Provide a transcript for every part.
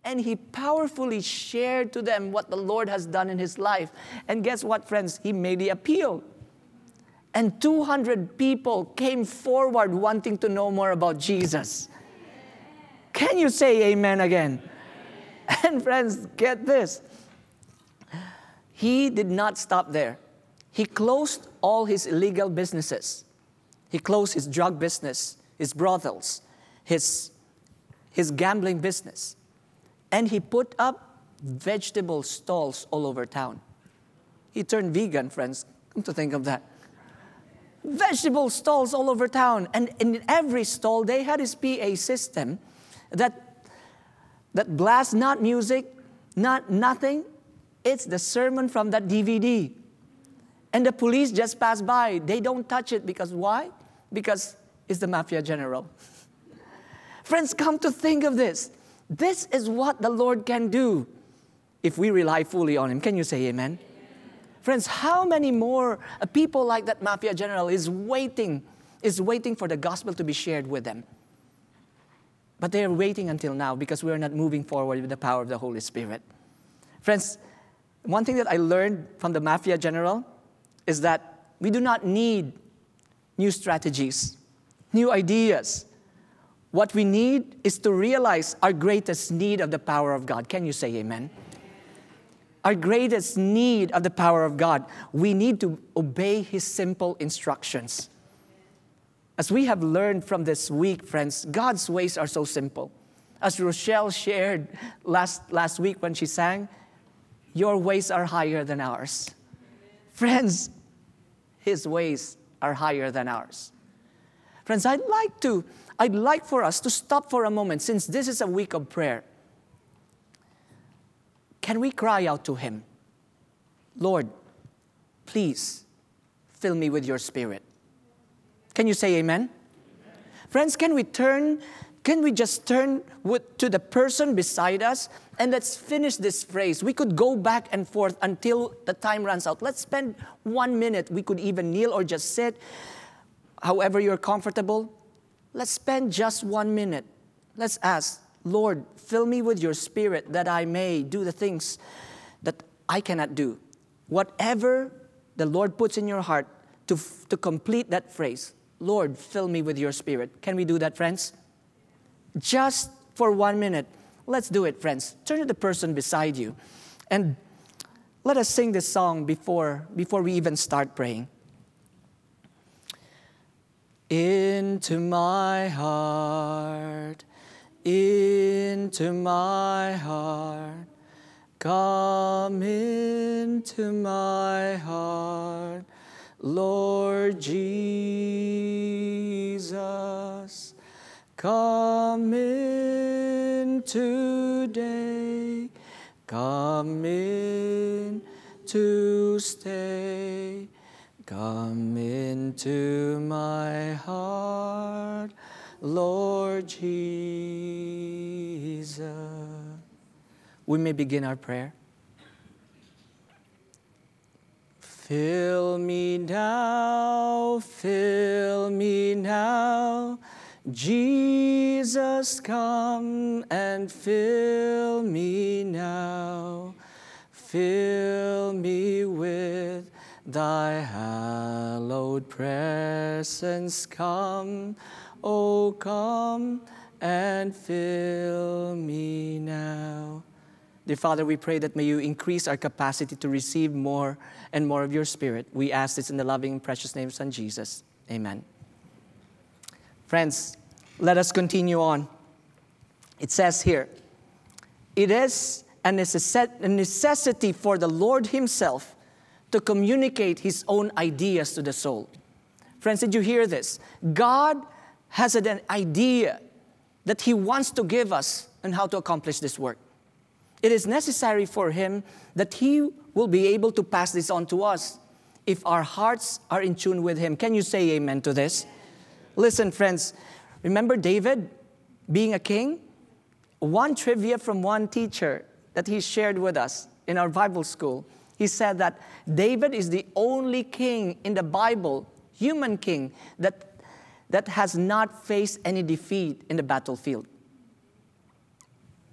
And he powerfully shared to them what the Lord has done in his life. And guess what, friends? He made the appeal. And 200 people came forward wanting to know more about Jesus. Can you say amen again? And friends, get this. He did not stop there. He closed all his illegal businesses. He closed his drug business, his brothels, his gambling business. And he put up vegetable stalls all over town. He turned vegan, friends. Come to think of that. Vegetable stalls all over town. And in every stall, they had his PA system that blasts not music, not nothing. It's the sermon from that DVD. And the police just pass by. They don't touch it because why? Because it's the mafia general. Friends, come to think of this. This is what the Lord can do if we rely fully on Him. Can you say amen? Friends, how many more people like that mafia general is waiting for the gospel to be shared with them? But they are waiting until now because we are not moving forward with the power of the Holy Spirit. Friends, one thing that I learned from the mafia general is that we do not need new strategies, new ideas. What we need is to realize our greatest need of the power of God. Can you say amen? Our greatest need of the power of God. We need to obey His simple instructions. As we have learned from this week, friends, God's ways are so simple. As Rochelle shared last week when she sang, your ways are higher than ours. Friends, His ways are higher than ours. Friends, I'd like for us to stop for a moment since this is a week of prayer. Can we cry out to Him? Lord, please fill me with your Spirit. Can you say amen? Friends, can we just turn to the person beside us and let's finish this phrase. We could go back and forth until the time runs out. Let's spend 1 minute. We could even kneel or just sit, however you're comfortable. Let's spend just 1 minute. Let's ask, Lord, fill me with your Spirit that I may do the things that I cannot do. Whatever the Lord puts in your heart to complete that phrase, Lord, fill me with your Spirit. Can we do that, friends? Just for 1 minute. Let's do it, friends. Turn to the person beside you and let us sing this song before we even start praying. Into my heart, into my heart, come into my heart, Lord Jesus, come in today, come in to stay, come into my heart, Lord Jesus. We may begin our prayer. Fill me now, Jesus, come and fill me now. Fill me with thy hallowed presence. Come, oh come and fill me now. Dear Father, we pray that may you increase our capacity to receive more and more of your Spirit. We ask this in the loving and precious name of Son Jesus. Amen. Friends, let us continue on. It says here, it is a necessity for the Lord Himself to communicate His own ideas to the soul. Friends, did you hear this? God has an idea that He wants to give us on how to accomplish this work. It is necessary for Him that He will be able to pass this on to us if our hearts are in tune with Him. Can you say amen to this? Listen, friends, remember David being a king? One trivia from one teacher that he shared with us in our Bible school. He said that David is the only king in the Bible, human king, that has not faced any defeat in the battlefield.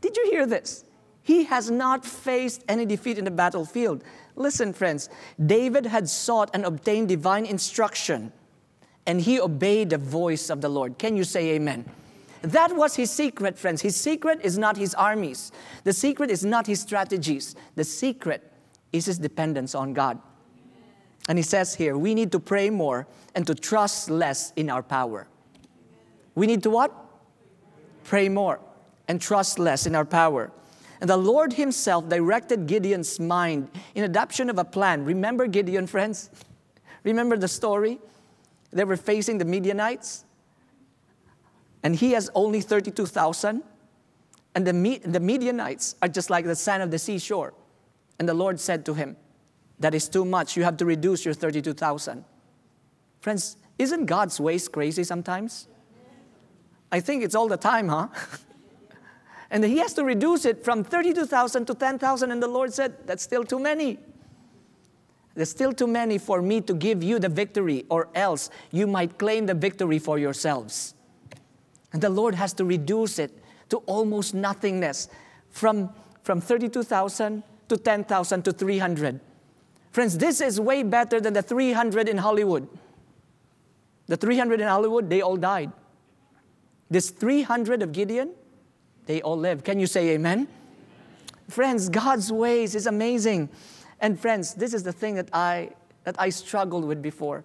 Did you hear this? He has not faced any defeat in the battlefield. Listen, friends, David had sought and obtained divine instruction, and he obeyed the voice of the Lord. Can you say amen? That was his secret, friends. His secret is not his armies. The secret is not his strategies. The secret is his dependence on God. And he says here, we need to pray more and to trust less in our power. We need to what? Pray more and trust less in our power. And the Lord himself directed Gideon's mind in adoption of a plan. Remember Gideon, friends? Remember the story? They were facing the Midianites. And he has only 32,000. And the Midianites are just like the sand of the seashore. And the Lord said to him, that is too much. You have to reduce your 32,000. Friends, isn't God's ways crazy sometimes? I think it's all the time, huh? And he has to reduce it from 32,000 to 10,000. And the Lord said, that's still too many. There's still too many for me to give you the victory, or else you might claim the victory for yourselves. And the Lord has to reduce it to almost nothingness, from 32,000 to 10,000 to 300. Friends, this is way better than the 300 in Hollywood. The 300 in Hollywood, they all died. This 300 of Gideon, they all lived. Can you say amen? Friends, God's ways is amazing. And friends, this is the thing that I struggled with before.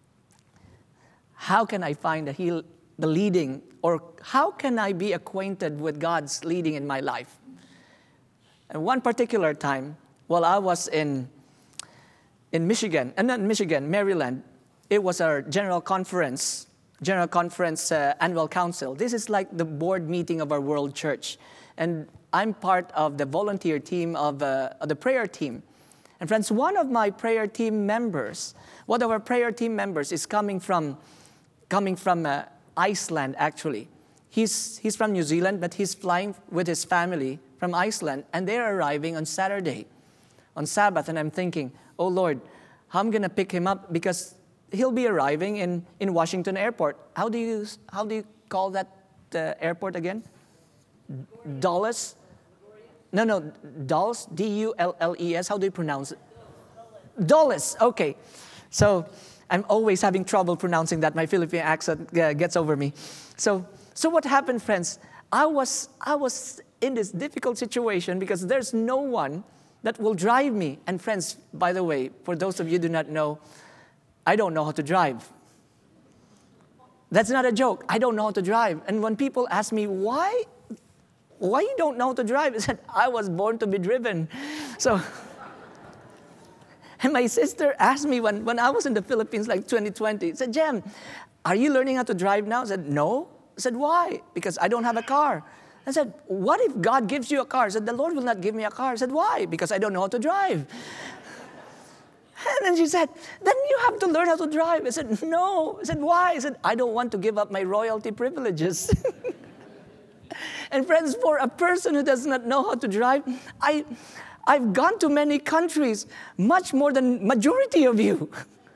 How can I find the leading, or how can I be acquainted with God's leading in my life? And one particular time, while I was in Michigan, and not Michigan, Maryland, it was our general conference annual council. This is like the board meeting of our world church. And I'm part of the volunteer team of the prayer team. And friends, one of our prayer team members is coming from Iceland, actually. He's from New Zealand, but he's flying with his family from Iceland, and they're arriving on Saturday, on Sabbath. And I'm thinking, oh Lord, how am I going to pick him up? Because he'll be arriving in Washington Airport. How do you call that airport again? Dulles? No, Dulles, D-U-L-L-E-S. How do you pronounce it? Dulles, okay. So I'm always having trouble pronouncing that. My Philippine accent gets over me. So what happened, friends? I was in this difficult situation because there's no one that will drive me. And friends, by the way, for those of you who do not know, I don't know how to drive. That's not a joke. I don't know how to drive. And when people ask me, why you don't know how to drive? I said, I was born to be driven. So, and my sister asked me when I was in the Philippines, like 2020, said, Jem, are you learning how to drive now? I said, no. I said, why? Because I don't have a car. I said, what if God gives you a car? I said, the Lord will not give me a car. I said, why? Because I don't know how to drive. And then she said, then you have to learn how to drive. I said, no. I said, why? I said, I don't want to give up my royalty privileges. And friends, for a person who does not know how to drive, I've gone to many countries, much more than majority of you.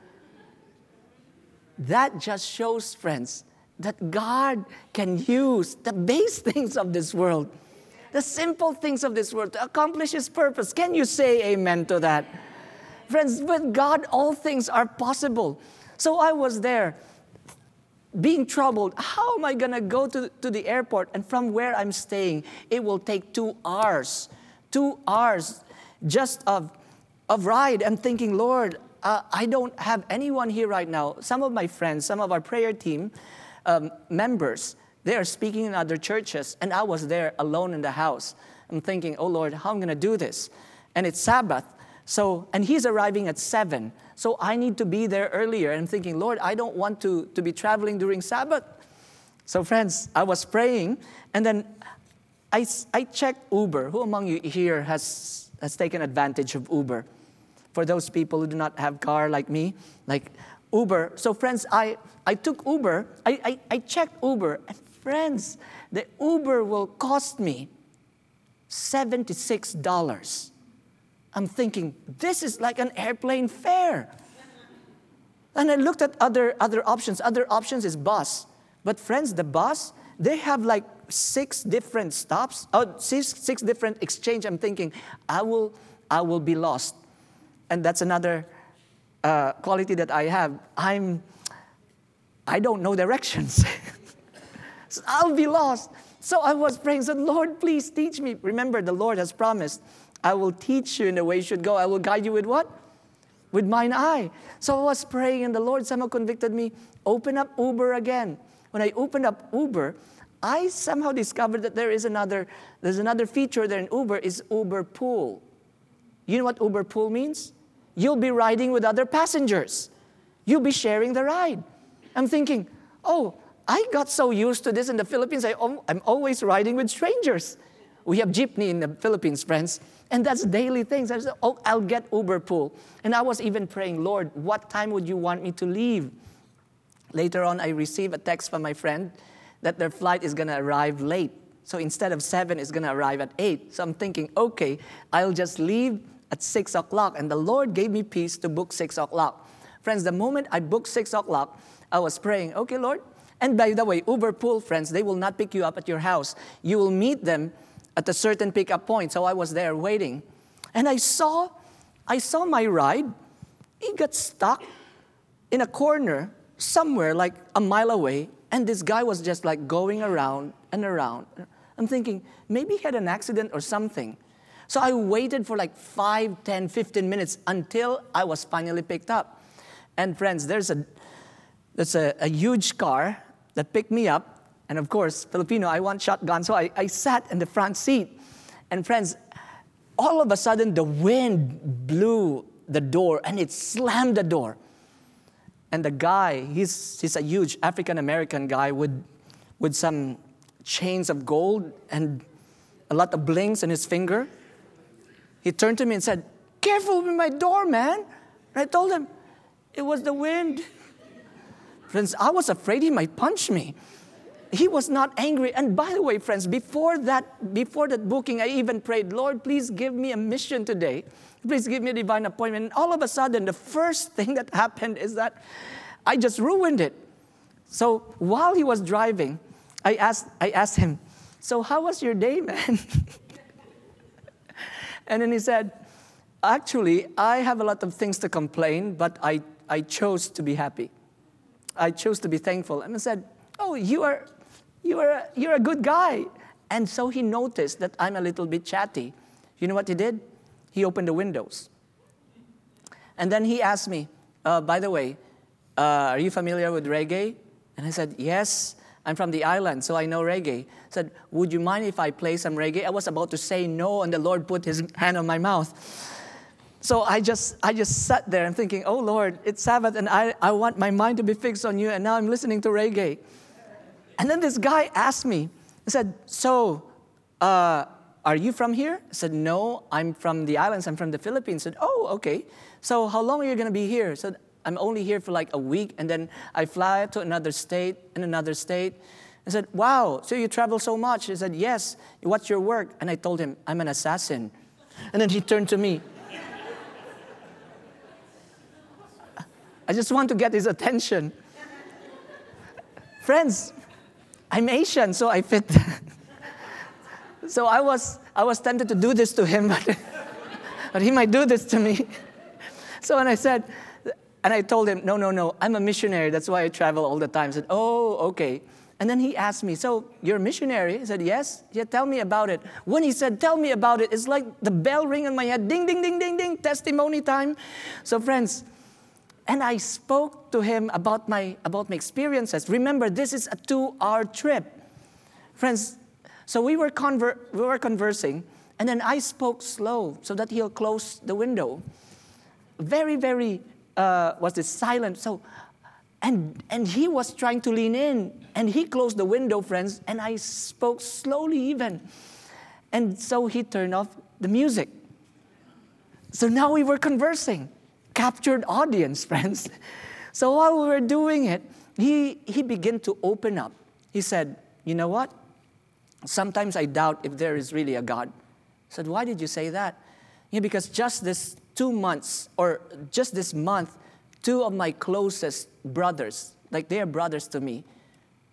That just shows, friends, that God can use the base things of this world, the simple things of this world to accomplish His purpose. Can you say amen to that? Friends, with God, all things are possible. So I was there, being troubled. How am I going to go to the airport? And from where I'm staying, it will take 2 hours. 2 hours just of ride. I'm thinking, Lord, I don't have anyone here right now. Some of my friends, some of our prayer team members, they are speaking in other churches. And I was there alone in the house. I'm thinking, oh Lord, how am I going to do this? And it's Sabbath. So, and he's arriving at 7. So I need to be there earlier. And I'm thinking, Lord, I don't want to be traveling during Sabbath. So friends, I was praying. And then I checked Uber. Who among you here has taken advantage of Uber? For those people who do not have car like me, like Uber. So friends, I took Uber. I checked Uber. And friends, the Uber will cost me $76. I'm thinking, this is like an airplane fare. And I looked at other options. Other options is bus. But friends, the bus, they have like 6 different stops, six different exchange. I'm thinking, I will be lost. And that's another quality that I have. I don't know directions. So I'll be lost. So I was praying, said, Lord, please teach me. Remember, the Lord has promised, I will teach you in the way you should go. I will guide you with what? With mine eye. So I was praying, and the Lord somehow convicted me, open up Uber again. When I opened up Uber, I somehow discovered that there's another feature there in Uber, is Uber Pool. You know what Uber Pool means? You'll be riding with other passengers. You'll be sharing the ride. I'm thinking, oh, I got so used to this in the Philippines, I'm always riding with strangers. We have jeepney in the Philippines, friends, and that's daily things. I said, oh, I'll get Uber Pool. And I was even praying, Lord, what time would you want me to leave? Later on, I received a text from my friend that their flight is going to arrive late. So instead of 7, it's going to arrive at 8. So I'm thinking, okay, I'll just leave at 6 o'clock. And the Lord gave me peace to book 6 o'clock. Friends, the moment I booked 6 o'clock, I was praying, okay, Lord. And by the way, Uber Pool, friends, they will not pick you up at your house. You will meet them at a certain pickup point. So I was there waiting. And I saw my ride. It got stuck in a corner somewhere like a mile away. And this guy was just like going around and around. I'm thinking, maybe he had an accident or something. So I waited for like 5, 10, 15 minutes until I was finally picked up. And friends, there's a huge car that picked me up. And of course, Filipino, I want shotgun. So I sat in the front seat. And friends, all of a sudden, the wind blew the door and it slammed the door. And the guy, he's a huge African-American guy with some chains of gold and a lot of blings on his finger. He turned to me and said, careful with my door, man. And I told him, it was the wind. Friends, I was afraid he might punch me. He was not angry. And by the way, friends, before that booking, I even prayed, Lord, please give me a mission today. Please give me a divine appointment. And all of a sudden, the first thing that happened is that I just ruined it. So while he was driving, I asked him, so how was your day, man? And then he said, actually, I have a lot of things to complain, but I chose to be happy. I chose to be thankful. And I said, oh, you're a good guy. And so he noticed that I'm a little bit chatty. You know what he did? He opened the windows. And then he asked me, by the way, are you familiar with reggae? And I said, yes, I'm from the island, so I know reggae. I said, would you mind if I play some reggae? I was about to say no, and the Lord put his hand on my mouth. So I just sat there and thinking, oh, Lord, it's Sabbath, and I want my mind to be fixed on you, and now I'm listening to reggae. And then this guy asked me, he said, so, are you from here? I said, no, I'm from the islands. I'm from the Philippines. I said, oh, okay. So how long are you going to be here? I said, I'm only here for like a week, and then I fly to another state and another state. I said, wow, so you travel so much? He said, yes. What's your work? And I told him, I'm an assassin. And then he turned to me. I just want to get his attention. Friends, I'm Asian, so I fit. So I was tempted to do this to him, but he might do this to me. So when I told him, no, I'm a missionary. That's why I travel all the time. I said, oh, okay. And then he asked me, so you're a missionary? I said, yes. He said, tell me about it. When he said, tell me about it, it's like the bell ring in my head. Ding, ding, ding, ding, ding. Testimony time. So friends, and I spoke to him about my experiences. Remember, this is a 2-hour trip. Friends, so we were conversing, and then I spoke slow so that he'll close the window. Very, very, was this silent. So, and he was trying to lean in, and he closed the window, friends, and I spoke slowly even. And so he turned off the music. So now we were conversing. Captured audience, friends. So while we were doing it, he began to open up. He said, you know what? Sometimes I doubt if there is really a God. I said, why did you say that? Yeah, because just this 2 months, or just this month, 2 of my closest brothers, like they are brothers to me,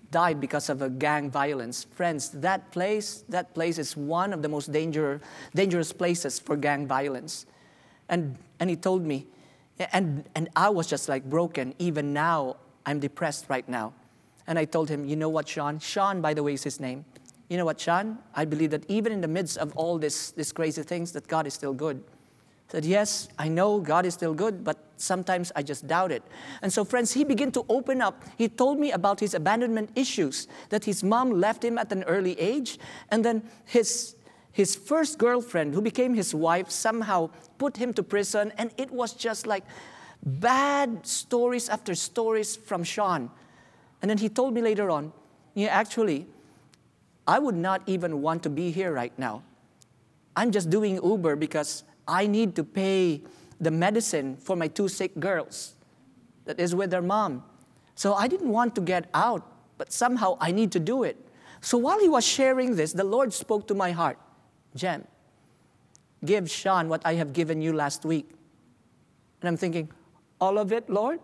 died because of a gang violence. Friends, that place is one of the most dangerous places for gang violence. And he told me, and I was just like broken. Even now, I'm depressed right now. And I told him, you know what, Sean? Sean, by the way, is his name. You know what, Sean? I believe that even in the midst of all these crazy things, that God is still good. I said, yes, I know God is still good, but sometimes I just doubt it. And so, friends, he began to open up. He told me about his abandonment issues, that his mom left him at an early age, and then his first girlfriend, who became his wife, somehow put him to prison, and it was just like bad stories after stories from Sean. And then he told me later on, yeah, actually, I would not even want to be here right now. I'm just doing Uber because I need to pay the medicine for my 2 sick girls that is with their mom. So I didn't want to get out, but somehow I need to do it. So while he was sharing this, the Lord spoke to my heart, Jem, give Sean what I have given you last week. And I'm thinking, all of it, Lord?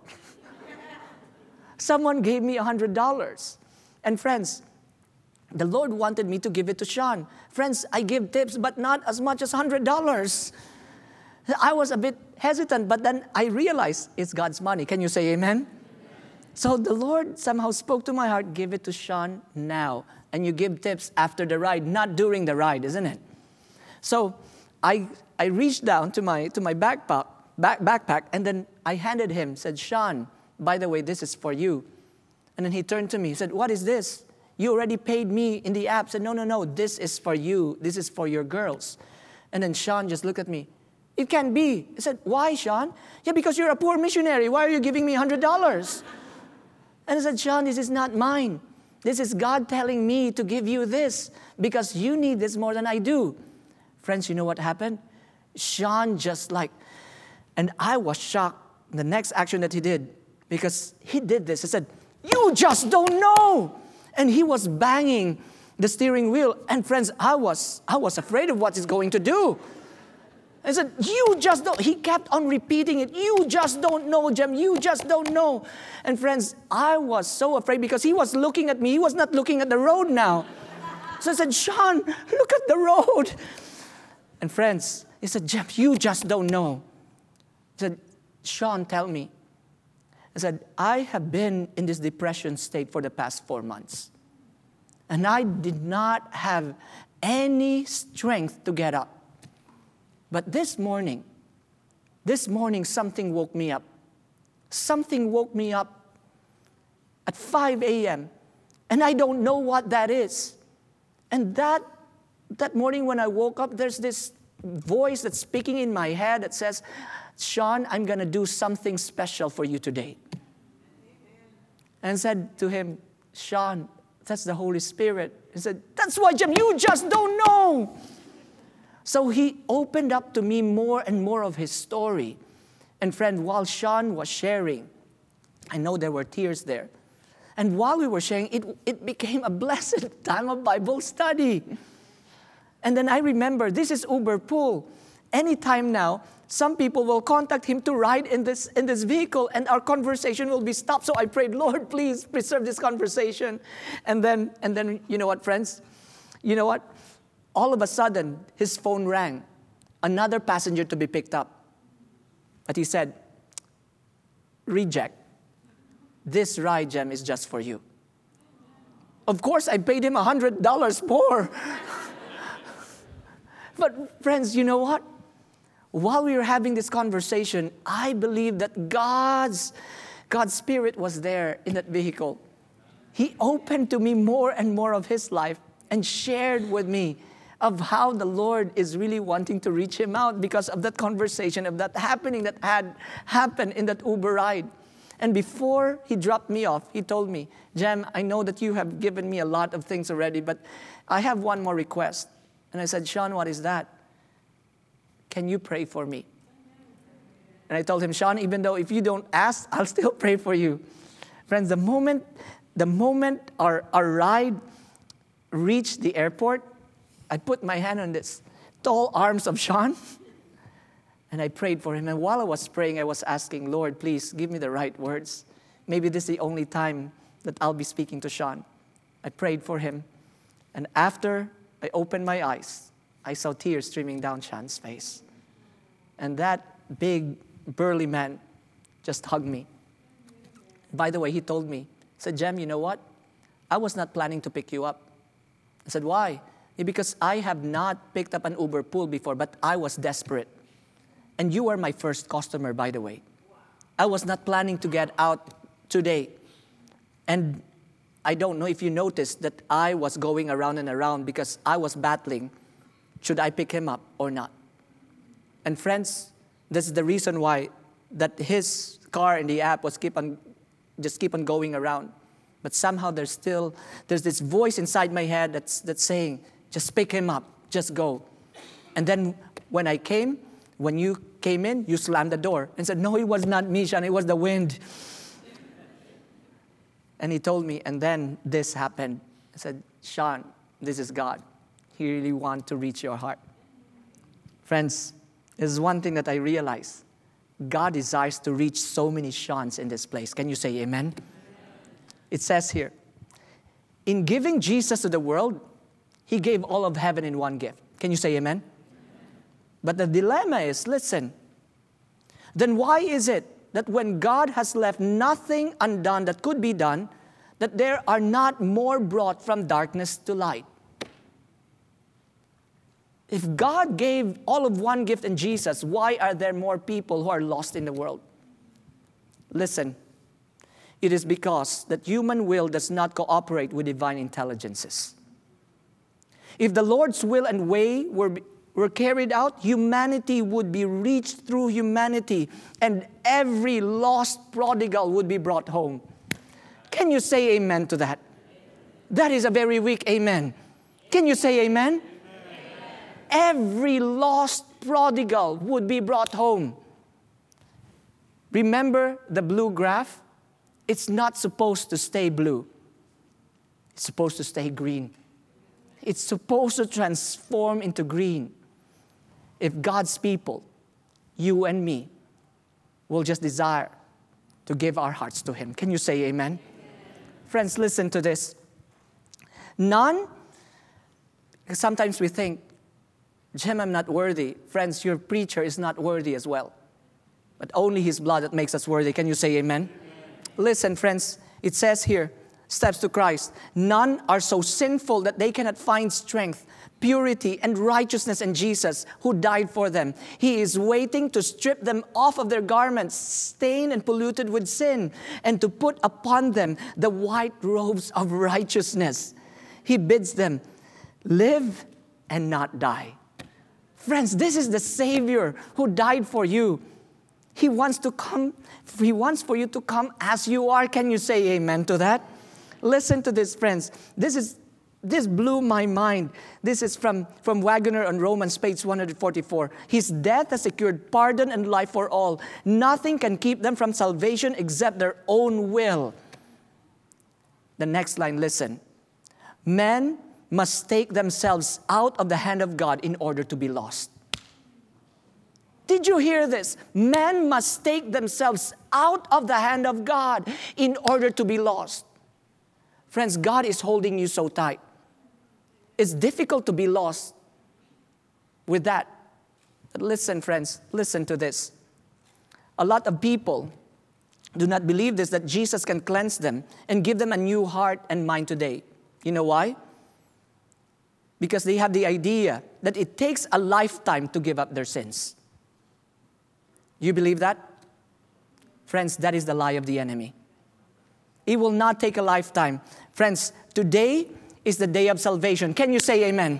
Someone gave me $100. And friends, the Lord wanted me to give it to Sean. Friends, I give tips, but not as much as $100. I was a bit hesitant, but then I realized it's God's money. Can you say amen? So the Lord somehow spoke to my heart, give it to Sean now. And you give tips after the ride, not during the ride, isn't it? So I reached down to my backpack, and then I handed him, said, Sean, by the way, this is for you. And then he turned to me, he said, what is this? You already paid me in the app. I said, no, this is for you. This is for your girls. And then Sean just looked at me. It can't be. I said, why, Sean? Yeah, because you're a poor missionary. Why are you giving me $100? And I said, Sean, this is not mine. This is God telling me to give you this because you need this more than I do. Friends, you know what happened? Sean just like, and I was shocked the next action that he did because he did this. He said, you just don't know. And he was banging the steering wheel. And friends, I was afraid of what he's going to do. I said, you just don't. He kept on repeating it. You just don't know, Jem. You just don't know. And friends, I was so afraid because he was looking at me. He was not looking at the road now. So I said, Sean, look at the road. And friends, he said, Jem, you just don't know. He said, Sean, tell me. I said, I have been in this depression state for the past 4 months. And I did not have any strength to get up. But this morning, something woke me up. Something woke me up at 5 a.m. And I don't know what that is. And that morning when I woke up, there's this voice that's speaking in my head that says, Sean, I'm going to do something special for you today. And I said to him, Sean, that's the Holy Spirit. He said, that's why, Jem, you just don't know. So he opened up to me more and more of his story. And friend, while Sean was sharing, I know there were tears there. And while we were sharing, it became a blessed time of Bible study. And then I remember, this is Uber Pool. Anytime now, some people will contact him to ride in this vehicle, and our conversation will be stopped. So I prayed, Lord, please preserve this conversation. And then, you know what, friends? You know what? All of a sudden, his phone rang. Another passenger to be picked up. But he said, reject. This ride, Jem, is just for you. Of course, I paid him $100 more. But friends, you know what? While we were having this conversation, I believe that God's Spirit was there in that vehicle. He opened to me more and more of his life and shared with me of how the Lord is really wanting to reach him out because of that conversation, of that happening that had happened in that Uber ride. And before he dropped me off, he told me, Jem, I know that you have given me a lot of things already, but I have one more request. And I said, Sean, what is that? Can you pray for me? And I told him, Sean, even though if you don't ask, I'll still pray for you. Friends, the moment our ride reached the airport, I put my hand on this tall arms of Sean, and I prayed for him. And while I was praying, I was asking, Lord, please give me the right words. Maybe this is the only time that I'll be speaking to Sean. I prayed for him. And after I opened my eyes, I saw tears streaming down Sean's face. And that big, burly man just hugged me. By the way, he told me, he said, Jem, you know what? I was not planning to pick you up. I said, why? Because I have not picked up an Uber pool before, but I was desperate. And you are my first customer, by the way. I was not planning to get out today. And I don't know if you noticed that I was going around and around because I was battling, should I pick him up or not? And friends, this is the reason why that his car in the app was keep on going around. But somehow there's this voice inside my head that's saying, just pick him up, just go. And then when you came in, you slammed the door and said, no, it was not me, Sean, it was the wind. And he told me, and then this happened. I said, Sean, this is God. He really wants to reach your heart. Friends, there's one thing that I realize. God desires to reach so many Seans in this place. Can you say amen? It says here, in giving Jesus to the world, he gave all of heaven in one gift. Can you say amen? But the dilemma is, listen, then why is it that when God has left nothing undone that could be done, that there are not more brought from darkness to light? If God gave all of one gift in Jesus, why are there more people who are lost in the world? Listen, it is because that human will does not cooperate with divine intelligences. If the Lord's will and way were carried out, humanity would be reached through humanity, and every lost prodigal would be brought home. Can you say amen to that? That is a very weak amen. Can you say amen? Amen. Every lost prodigal would be brought home. Remember the blue graph? It's not supposed to stay blue. It's supposed to stay green. It's supposed to transform into green. If God's people, you and me, will just desire to give our hearts to Him. Can you say amen? Amen. Friends, listen to this. None, because sometimes we think, Jem, I'm not worthy. Friends, your preacher is not worthy as well. But only His blood that makes us worthy. Can you say amen? Amen. Listen, friends, it says here, steps to Christ. None are so sinful that they cannot find strength, purity, and righteousness in Jesus, who died for them. He is waiting to strip them off of their garments, stained and polluted with sin, and to put upon them the white robes of righteousness. He bids them live and not die. Friends, this is the Savior who died for you. He wants for you to come as you are. Can you say amen to that? Listen to this, friends. This blew my mind. This is from Waggoner on Romans, page 144. His death has secured pardon and life for all. Nothing can keep them from salvation except their own will. The next line, listen. Men must take themselves out of the hand of God in order to be lost. Did you hear this? Men must take themselves out of the hand of God in order to be lost. Friends, God is holding you so tight. It's difficult to be lost with that. But listen, friends, listen to this. A lot of people do not believe this, that Jesus can cleanse them and give them a new heart and mind today. You know why? Because they have the idea that it takes a lifetime to give up their sins. You believe that? Friends, that is the lie of the enemy. It will not take a lifetime. Friends, today is the day of salvation. Can you say amen? Amen.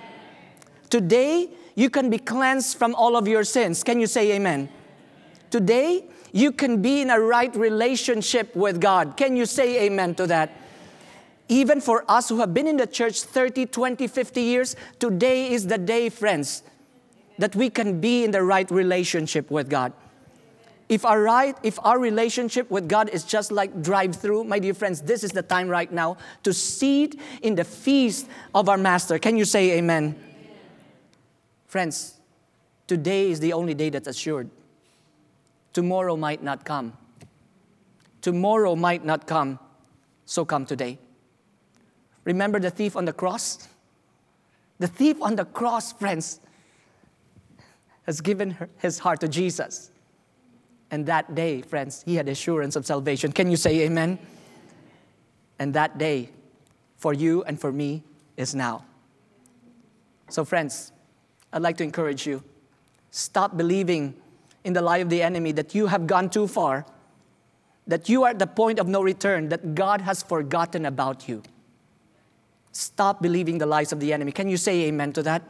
Today, you can be cleansed from all of your sins. Can you say amen? Amen. Today, you can be in a right relationship with God. Can you say amen to that? Even for us who have been in the church 30, 20, 50 years, today is the day, friends, that we can be in the right relationship with God. If our relationship with God is just like drive-through, my dear friends, this is the time right now to sit in the feast of our Master. Can you say amen? Amen. Friends, today is the only day that's assured. Tomorrow might not come. Tomorrow might not come, so come today. Remember the thief on the cross? The thief on the cross, friends, has given his heart to Jesus. And that day, friends, he had assurance of salvation. Can you say amen? And that day, for you and for me, is now. So friends, I'd like to encourage you. Stop believing in the lie of the enemy that you have gone too far, that you are at the point of no return, that God has forgotten about you. Stop believing the lies of the enemy. Can you say amen to that?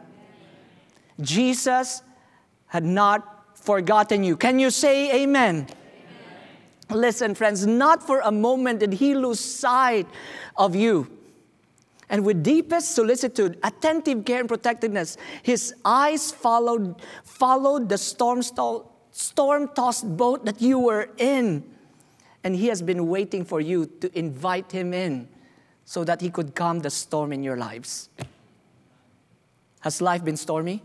Jesus had not forgotten you. Can you say amen? Listen, friends, not for a moment did he lose sight of you. And with deepest solicitude, attentive care and protectiveness, his eyes followed the storm-tossed boat that you were in. And he has been waiting for you to invite him in so that he could calm the storm in your lives. Has life been stormy?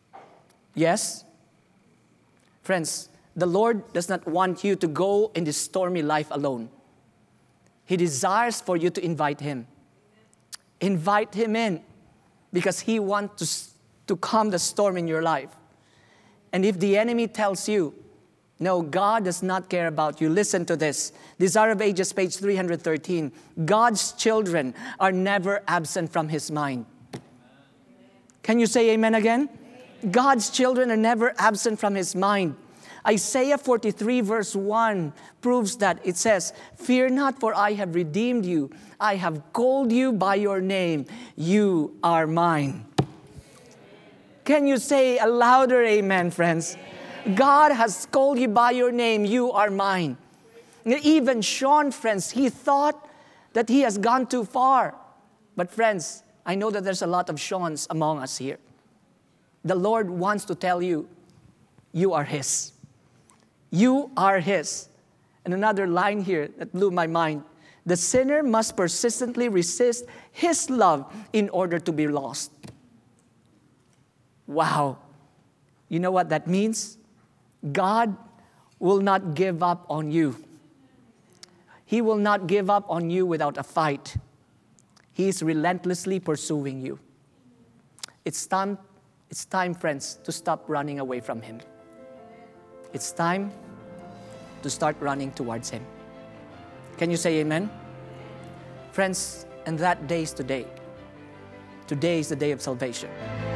Yes? Friends, the Lord does not want you to go in this stormy life alone. He desires for you to invite him. Invite him in because he wants to calm the storm in your life. And if the enemy tells you, no, God does not care about you, listen to this. Desire of Ages, page 313. God's children are never absent from his mind. Can you say amen again? God's children are never absent from his mind. Isaiah 43 verse 1 proves that. It says, fear not, for I have redeemed you. I have called you by your name. You are mine. Can you say a louder amen, friends? God has called you by your name. You are mine. Even Sean, friends, he thought that he has gone too far. But friends, I know that there's a lot of Seans among us here. The Lord wants to tell you, you are his. You are his. And another line here that blew my mind. The sinner must persistently resist his love in order to be lost. Wow. You know what that means? God will not give up on you. He will not give up on you without a fight. He is relentlessly pursuing you. It's time, friends, to stop running away from him. It's time to start running towards him. Can you say amen? Friends, and that day is today. Today is the day of salvation.